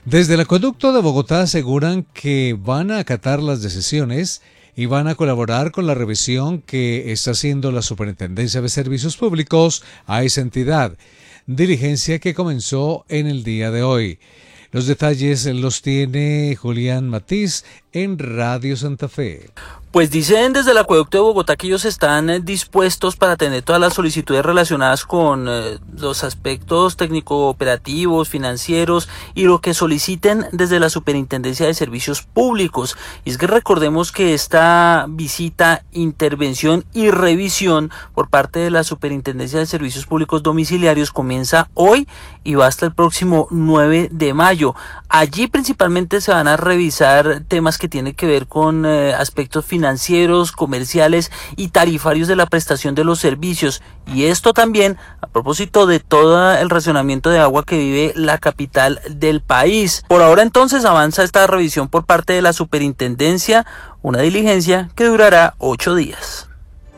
Desde el Acueducto de Bogotá aseguran que van a acatar las decisiones y van a colaborar con la revisión que está haciendo la Superintendencia de Servicios Públicos a esa entidad, diligencia que comenzó en el día de hoy. Los detalles los tiene Julián Matiz en Radio Santa Fe. Pues dicen desde el Acueducto de Bogotá que ellos están dispuestos para atender todas las solicitudes relacionadas con los aspectos técnico-operativos, financieros y lo que soliciten desde la Superintendencia de Servicios Públicos. Y es que recordemos que esta visita, intervención y revisión por parte de la Superintendencia de Servicios Públicos Domiciliarios comienza hoy y va hasta el próximo 9 de mayo. Allí principalmente se van a revisar temas que tienen que ver con aspectos financieros, comerciales y tarifarios de la prestación de los servicios, y esto también a propósito de todo el racionamiento de agua que vive la capital del país. Por ahora entonces avanza esta revisión por parte de la superintendencia, una diligencia que durará 8 días.